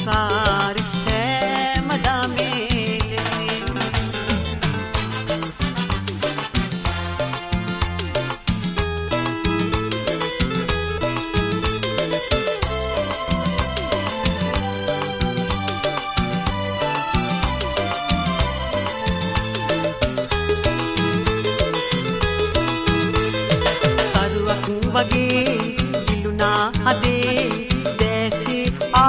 සංසාරි සෑමදා මේ ලෙසින් වගේ ඉල්ලුනා හදේ දැසි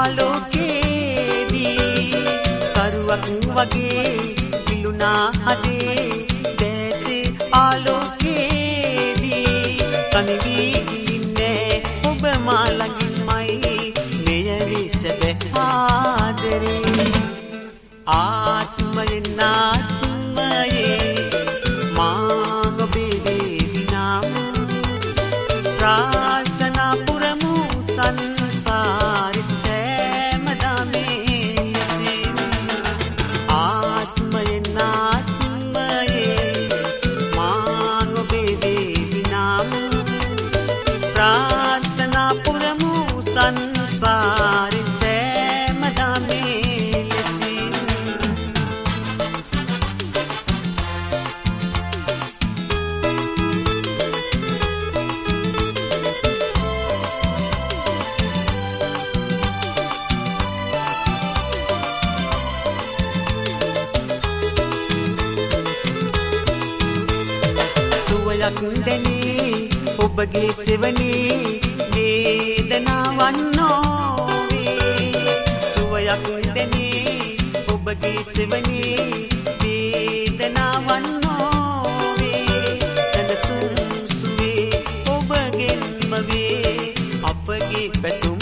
ආලෝකේදී කරුවක් වගේ ඉල්ලුනා හදේ දැසි ආලෝකේදී කනිවි ඉන්නේ ඔබ මා ළඟින්මයි මෙයවි සැබෑ ආදරේ ආත්මයෙන් ආත්මයේ මා ඔබේ වේදිනා प्रार्थना पुरमु संसारि सෑමදා මේ ලෙසින් ආත්මයෙන් ආත්මයේ මා ඔබේ වේදිනාම ප්‍රාර්ථනා පුරමු සංසාරි සෑමදා මේ ලෙසින් සුවයක් දැනේ ඔබගේ සෙවනේ වේදනාවක් නොවේ සුවයක් දැනේ ඔබගේ සෙවනේ වේදනාවක් නොවේ සැනසුම් සුවේ ඔබගෙන්ම වේ අපගේ පැතුම්